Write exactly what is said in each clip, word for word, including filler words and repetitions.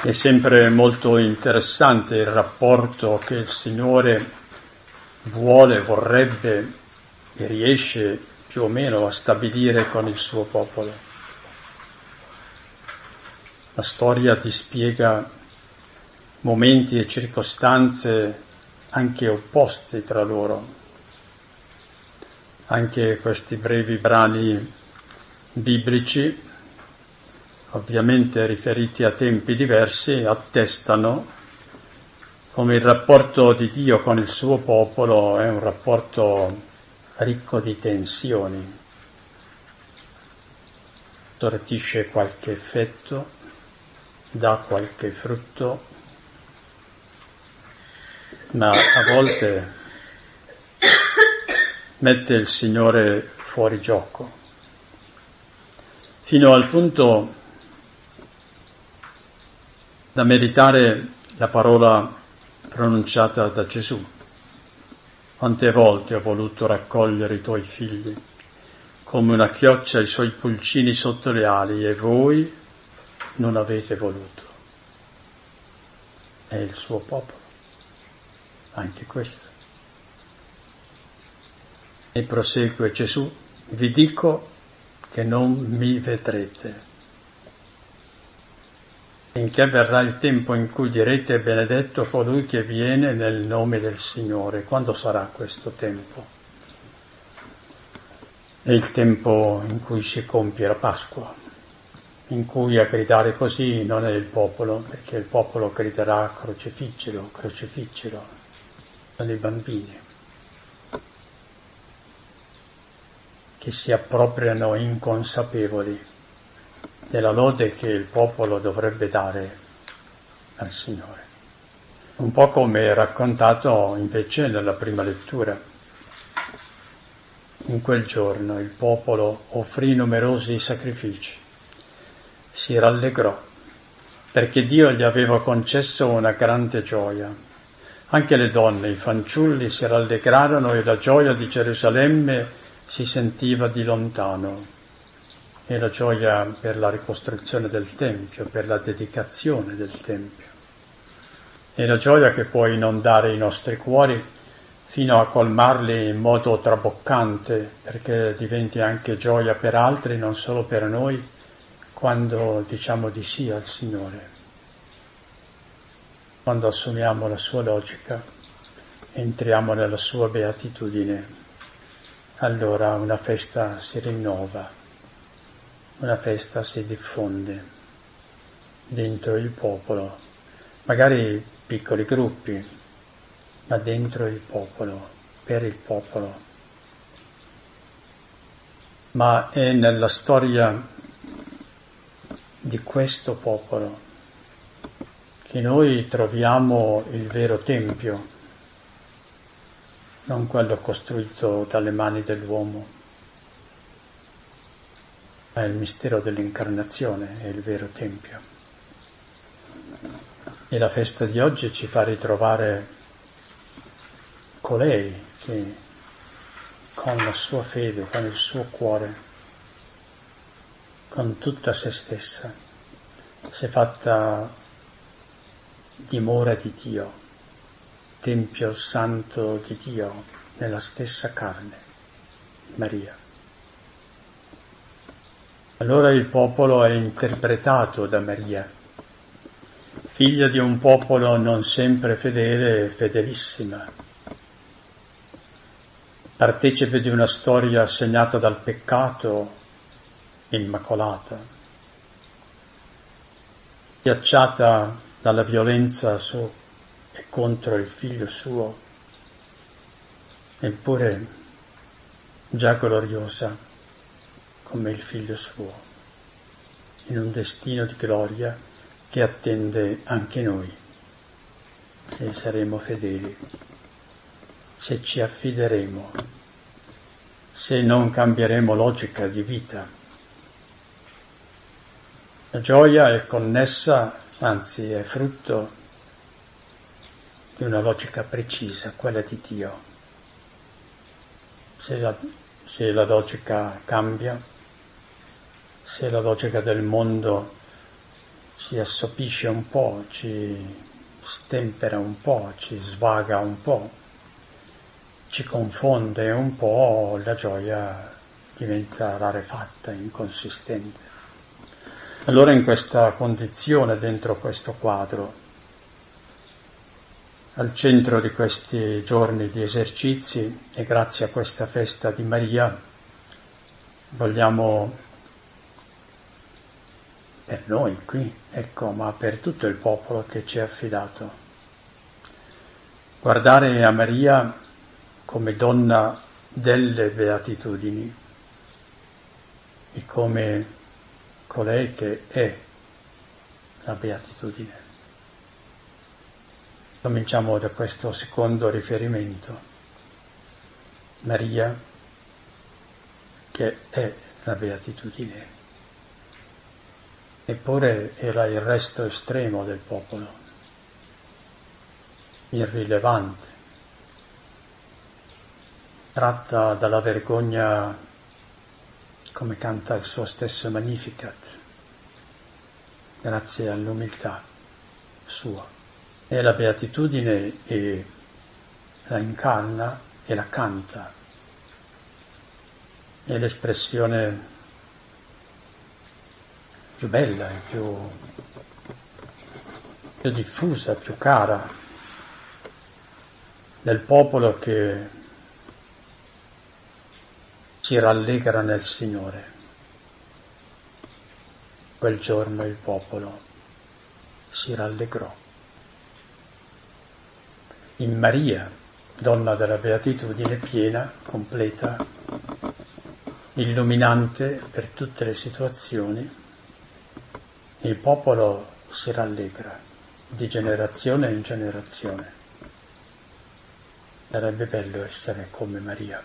È sempre molto interessante il rapporto che il Signore vuole, vorrebbe e riesce più o meno a stabilire con il suo popolo. La storia ti spiega momenti e circostanze anche opposti tra loro. Anche questi brevi brani biblici, ovviamente riferiti a tempi diversi, attestano come il rapporto di Dio con il suo popolo è un rapporto ricco di tensioni. Sortisce qualche effetto, dà qualche frutto, ma a volte mette il Signore fuori gioco, fino al punto da meritare la parola pronunciata da Gesù. Quante volte ho voluto raccogliere i tuoi figli, come una chioccia i suoi pulcini sotto le ali, e voi non avete voluto. È il suo popolo, anche questo. E prosegue Gesù: vi dico che non mi vedrete, finché verrà il tempo in cui direte benedetto colui che viene nel nome del Signore. Quando sarà questo tempo? È il tempo in cui si compie la Pasqua, in cui a gridare così non è il popolo, perché il popolo griderà crocifiggilo, crocifiggilo, sono i bambini che si appropriano inconsapevoli della lode che il popolo dovrebbe dare al Signore. Un po' come raccontato invece nella prima lettura. In quel giorno il popolo offrì numerosi sacrifici, si rallegrò, perché Dio gli aveva concesso una grande gioia. Anche le donne, i fanciulli si rallegrarono e la gioia di Gerusalemme si sentiva di lontano. E la gioia per la ricostruzione del Tempio, per la dedicazione del Tempio. E la gioia che può inondare i nostri cuori fino a colmarli in modo traboccante, perché diventi anche gioia per altri, non solo per noi, quando diciamo di sì al Signore. Quando assumiamo la sua logica, entriamo nella sua beatitudine, allora una festa si rinnova. Una festa si diffonde dentro il popolo, magari piccoli gruppi, ma dentro il popolo, per il popolo. Ma è nella storia di questo popolo che noi troviamo il vero tempio, non quello costruito dalle mani dell'uomo. È il mistero dell'incarnazione, è il vero Tempio. E la festa di oggi ci fa ritrovare colei che con la sua fede, con il suo cuore, con tutta se stessa, si è fatta dimora di Dio, Tempio santo di Dio, nella stessa carne, Maria. Allora il popolo è interpretato da Maria, figlia di un popolo non sempre fedele e fedelissima, partecipe di una storia segnata dal peccato, immacolata, schiacciata dalla violenza su e contro il figlio suo, eppure già gloriosa come il figlio suo, in un destino di gloria che attende anche noi, se saremo fedeli, se ci affideremo, se non cambieremo logica di vita. La gioia è connessa, anzi è frutto di una logica precisa, quella di Dio. Se la, se la logica cambia, se la logica del mondo ci assopisce un po', ci stempera un po', ci svaga un po', ci confonde un po', la gioia diventa rarefatta, inconsistente. Allora in questa condizione, dentro questo quadro, al centro di questi giorni di esercizi e grazie a questa festa di Maria, vogliamo per noi qui, ecco, ma per tutto il popolo che ci è affidato, guardare a Maria come donna delle beatitudini e come colei che è la beatitudine. Cominciamo da questo secondo riferimento. Maria che è la beatitudine. Eppure era il resto estremo del popolo, irrilevante, tratta dalla vergogna, come canta il suo stesso Magnificat, grazie all'umiltà sua. E la beatitudine e la incarna e la canta, è l'espressione più bella e più, più diffusa, più cara del popolo che si rallegra nel Signore. Quel giorno il popolo si rallegrò in Maria, donna della beatitudine piena, completa, illuminante per tutte le situazioni. Il popolo si rallegra di generazione in generazione. Sarebbe bello essere come Maria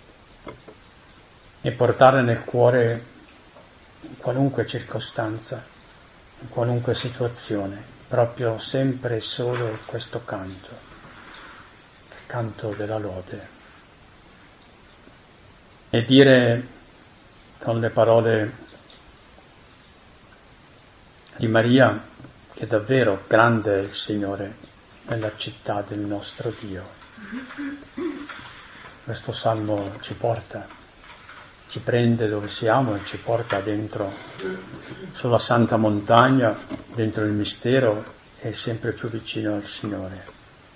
e portare nel cuore, in qualunque circostanza, in qualunque situazione, proprio sempre e solo questo canto, il canto della lode. E dire con le parole di Maria che davvero grande è il Signore nella città del nostro Dio. Questo salmo ci porta, ci prende dove siamo e ci porta dentro, sulla santa montagna, dentro il mistero e sempre più vicino al Signore.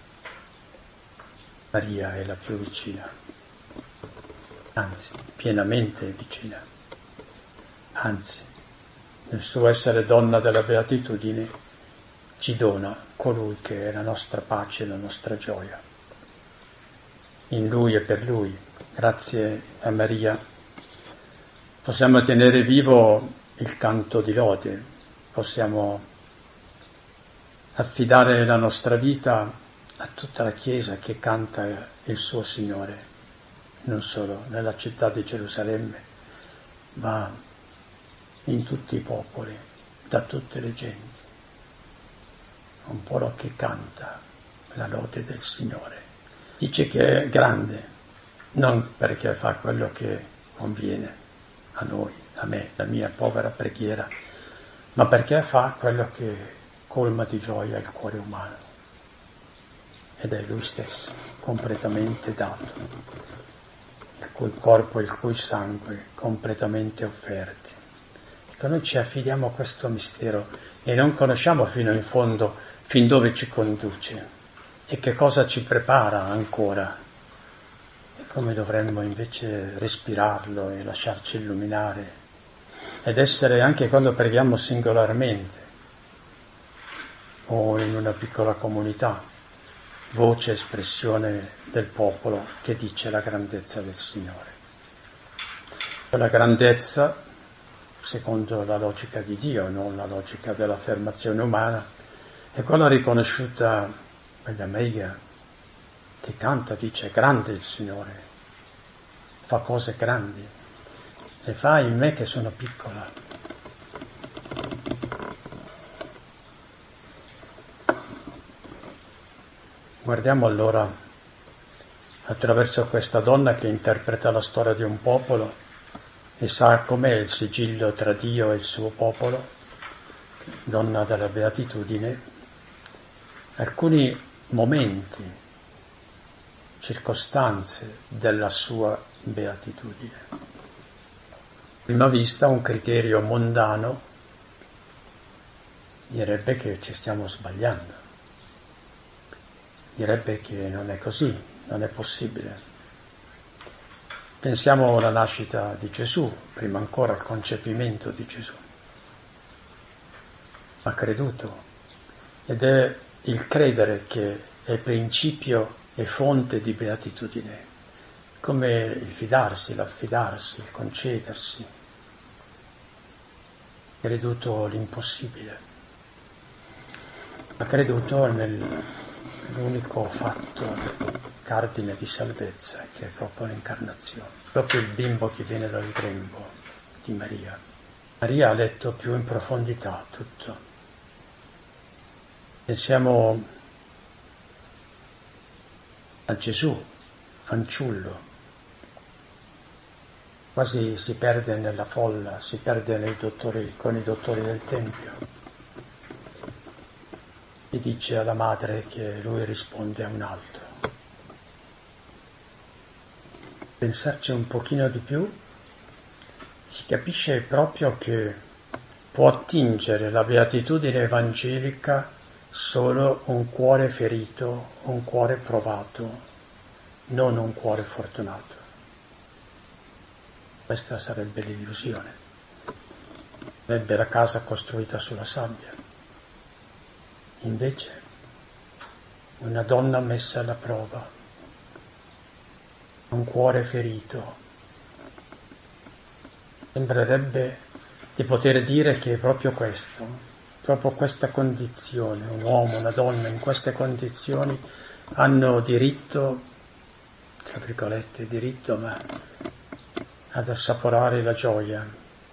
Maria è la più vicina, anzi, pienamente vicina, anzi, nel suo essere donna della beatitudine ci dona colui che è la nostra pace, la nostra gioia. In Lui e per Lui, grazie a Maria, possiamo tenere vivo il canto di lode, possiamo affidare la nostra vita a tutta la Chiesa che canta il suo Signore, non solo nella città di Gerusalemme, ma in tutti i popoli, da tutte le genti. Un popolo che canta la lode del Signore. Dice che è grande, non perché fa quello che conviene a noi, a me, la mia povera preghiera, ma perché fa quello che colma di gioia il cuore umano. Ed è Lui stesso, completamente dato, il cui corpo e il cui sangue completamente offerti. Ecco, noi ci affidiamo a questo mistero e non conosciamo fino in fondo fin dove ci conduce e che cosa ci prepara ancora e come dovremmo invece respirarlo e lasciarci illuminare ed essere, anche quando preghiamo singolarmente o in una piccola comunità, voce, espressione del popolo che dice la grandezza del Signore. La grandezza, secondo la logica di Dio, non la logica dell'affermazione umana, è quella riconosciuta da Maria, che canta, dice, grande il Signore, fa cose grandi, le fa in me che sono piccola. Guardiamo allora attraverso questa donna che interpreta la storia di un popolo e sa com'è il sigillo tra Dio e il suo popolo, donna della beatitudine, alcuni momenti, circostanze della sua beatitudine. A prima vista un criterio mondano direbbe che ci stiamo sbagliando, direbbe che non è così, non è possibile. Pensiamo alla nascita di Gesù, prima ancora al concepimento di Gesù. Ha creduto, ed è il credere che è principio e fonte di beatitudine, come il fidarsi, l'affidarsi, il concedersi. Ha creduto l'impossibile, ha creduto nell'unico fatto cardine di salvezza, che è proprio l'incarnazione, proprio il bimbo che viene dal grembo di Maria. Maria ha letto più in profondità tutto. Pensiamo a Gesù, fanciullo, quasi si perde nella folla, si perde nei dottori, con i dottori del Tempio. E dice alla madre che lui risponde a un altro. Pensarci un pochino di più, si capisce proprio che può attingere la beatitudine evangelica solo un cuore ferito, un cuore provato, non un cuore fortunato. Questa sarebbe l'illusione. Sarebbe la casa costruita sulla sabbia. Invece, una donna messa alla prova, un cuore ferito. Sembrerebbe di poter dire che è proprio questo, proprio questa condizione, un uomo, una donna in queste condizioni hanno diritto, tra virgolette, diritto, ma ad assaporare la gioia,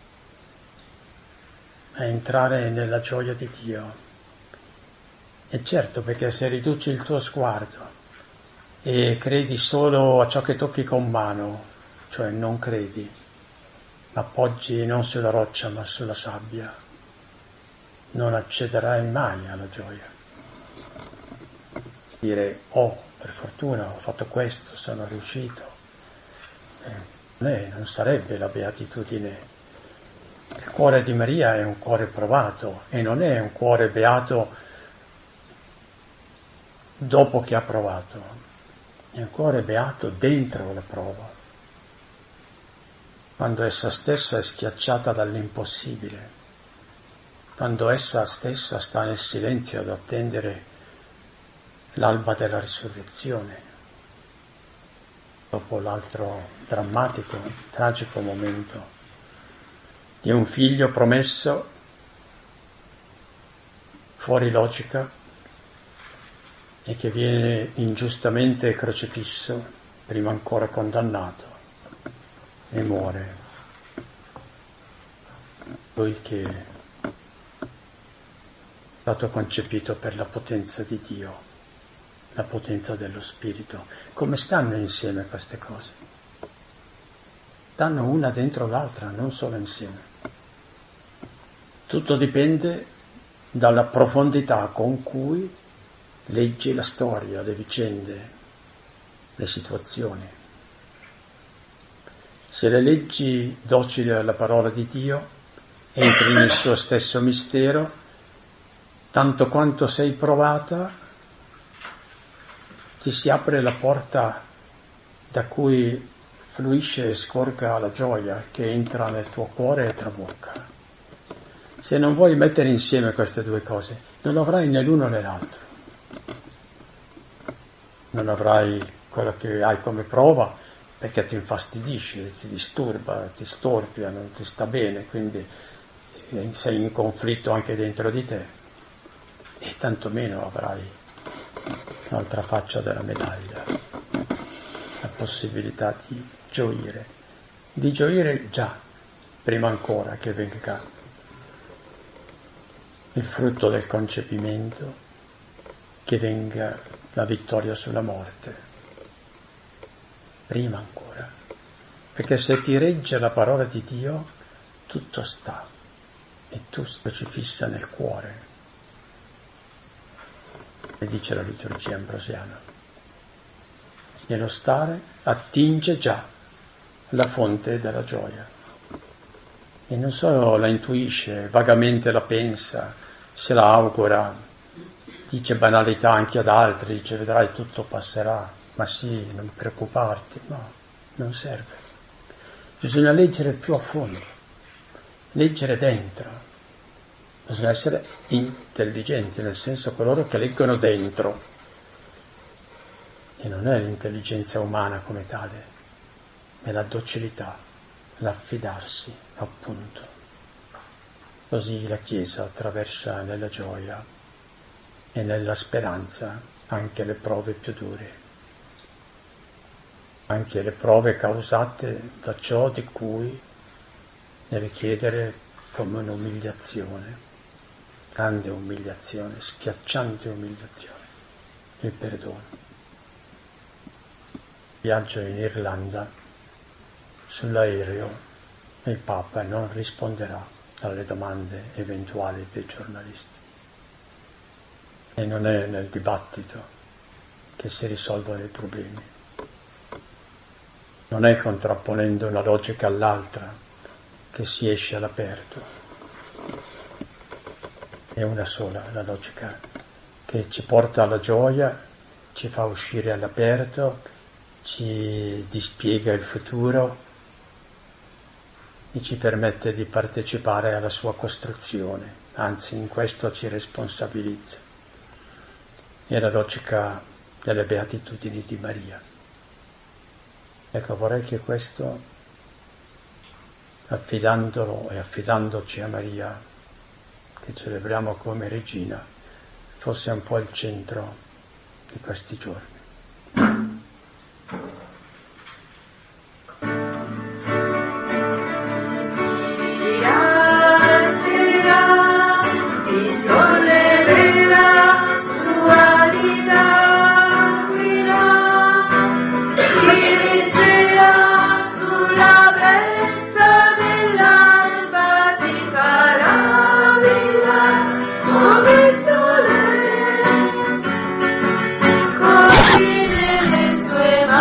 a entrare nella gioia di Dio. E certo, perché se riduci il tuo sguardo e credi solo a ciò che tocchi con mano, cioè non credi, appoggi non sulla roccia ma sulla sabbia, non accederai mai alla gioia. Dire, oh, per fortuna ho fatto questo, sono riuscito, eh, eh, non sarebbe la beatitudine. Il cuore di Maria è un cuore provato e non è un cuore beato dopo che ha provato. È un cuore beato dentro la prova, quando essa stessa è schiacciata dall'impossibile, quando essa stessa sta nel silenzio ad attendere l'alba della risurrezione, dopo l'altro drammatico, tragico momento di un figlio promesso fuori logica, e che viene ingiustamente crocifisso, prima ancora condannato, e muore. Lui che è stato concepito per la potenza di Dio, la potenza dello Spirito. Come stanno insieme queste cose? Stanno una dentro l'altra, non solo insieme. Tutto dipende dalla profondità con cui leggi la storia, le vicende, le situazioni. Se le leggi docili alla parola di Dio, entri nel suo stesso mistero, tanto quanto sei provata, ti si apre la porta da cui fluisce e scorga la gioia che entra nel tuo cuore e trabocca. Se non vuoi mettere insieme queste due cose, non avrai né l'uno né l'altro. Non avrai quello che hai come prova perché ti infastidisce, ti disturba, ti storpia, non ti sta bene, quindi sei in conflitto anche dentro di te, e tantomeno avrai l'altra faccia della medaglia, la possibilità di gioire, di gioire già, prima ancora che venga il frutto del concepimento, che venga la vittoria sulla morte, prima ancora, perché se ti regge la parola di Dio tutto sta, e tu ci fissa nel cuore, e dice la liturgia ambrosiana. E lo stare attinge già la fonte della gioia. E non solo la intuisce, vagamente la pensa, se la augura, dice banalità anche ad altri, dice vedrai tutto passerà, ma sì, non preoccuparti, no, non serve. Bisogna leggere più a fondo, leggere dentro, bisogna essere intelligenti, nel senso coloro che leggono dentro, e non è l'intelligenza umana come tale, è la docilità, l'affidarsi, appunto. Così la Chiesa attraversa nella gioia e nella speranza anche le prove più dure, anche le prove causate da ciò di cui deve chiedere come un'umiliazione, grande umiliazione, schiacciante umiliazione, il perdono. Viaggio in Irlanda, sull'aereo il Papa non risponderà alle domande eventuali dei giornalisti. E non è nel dibattito che si risolvono i problemi. Non è contrapponendo una logica all'altra che si esce all'aperto. È una sola la logica che ci porta alla gioia, ci fa uscire all'aperto, ci dispiega il futuro e ci permette di partecipare alla sua costruzione, anzi in questo ci responsabilizza. È la logica delle beatitudini di Maria. Ecco, vorrei che questo, affidandolo e affidandoci a Maria, che celebriamo come regina, fosse un po' il centro di questi giorni.